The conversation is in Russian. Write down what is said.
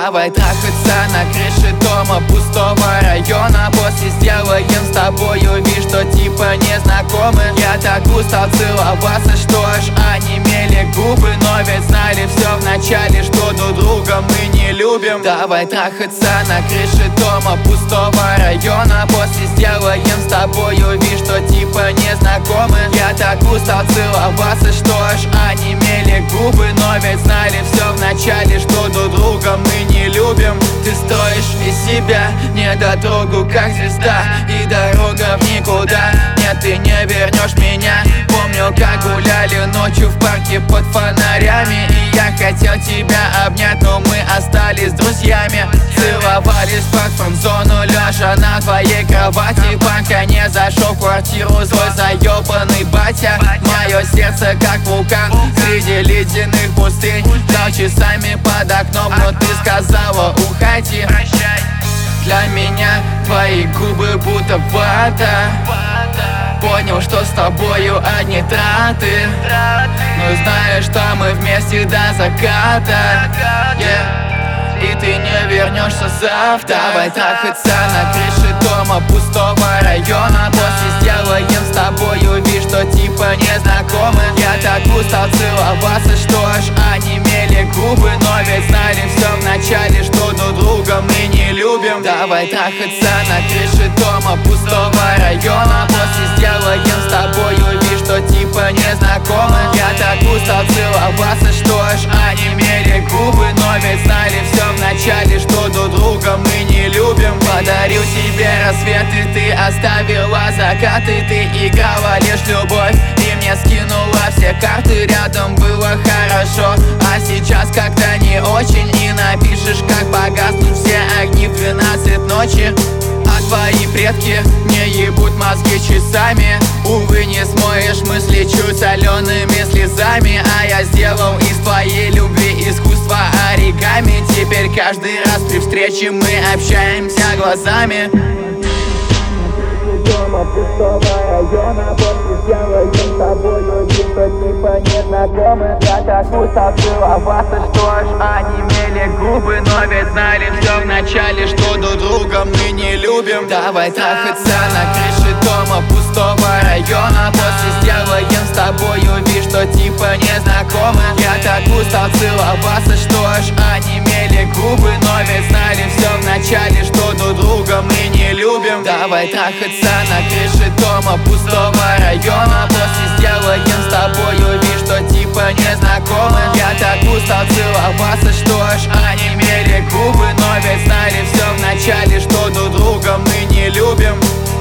Давай трахаться на крыше дома пустого района. После сделаем с тобою вид, что типа незнакомы. Я так устал целоваться, что аж онемели губы. Но ведь знали все вначале, что друг друга мы не любим. Давай трахаться на крыше дома пустого района. После сделаем с тобою вид, что типа незнакомы. Я так устал целоваться, что аж онемели губы. Но ведь знали все вначале, что друг друга мы не любим. Ты строишь из себя недотрогу, как звезда, и дорога в никуда. Нет, ты не вернешь меня. Помню, как гуляли ночью в парке под фонарями, и я хотел тебя обнять, но мы остались друзьями. Целовались под фан-зону, лежа на твоей кровати, пока не зашел в квартиру злой заебанный батя. Мое сердце как вулкан среди ледяных пустынь. Ждал часами под окном, но ты сказала уходи. Для меня твои губы будто вата. Понял, что с тобою одни траты, но знаешь, что мы вместе до заката, и ты не вернешься завтра. Давай трахаться на крыше дома пустого района. После сделаем с тобою вид, что типа незнакомы. Я так устал целоваться, что аж онемели губы. Но ведь знали все вначале, что друг друга мы не любим. Давай трахаться на крыше дома пустого района. После сделаем с тобою вид, что типа незнакомы. Я так устал целоваться, что аж онемели губы. Но ведь знали все вначале, что друг друга мы не любим. Подарил тебе рассветы, ты оставила закаты. Ты играла лишь любовь и мне скинула все карты. Рядом было хорошо, а сейчас как-то не очень. И напишешь, как погаснут все огни в 12 ночи. А твои предки не ебут мозги часами. Увы, не смоешь мысли чуть солеными слезами. А я сделал из твоей любви искусство оригами. Теперь каждый раз при встрече мы общаемся глазами. Дома пустого района. После сделаем с тобою вид, что типа незнакомы. Я так устал целоваться, что аж онемели губы. Но ведь знали все вначале, что друг друга мы не любим. Давай трахаться на крыше дома пустого района. После сделаем с тобою вид, что типа незнакомы. Я так устал целоваться, что аж онемели губы. Но ведь знали все вначале, что друг друга мы не любим. Давай трахаться на крыше дома пустого района. После сделаем с тобою вид, что типа незнакомы. Я так устал целоваться, что аж онемели губы. Но ведь знали все вначале, что друг друга мы не любим.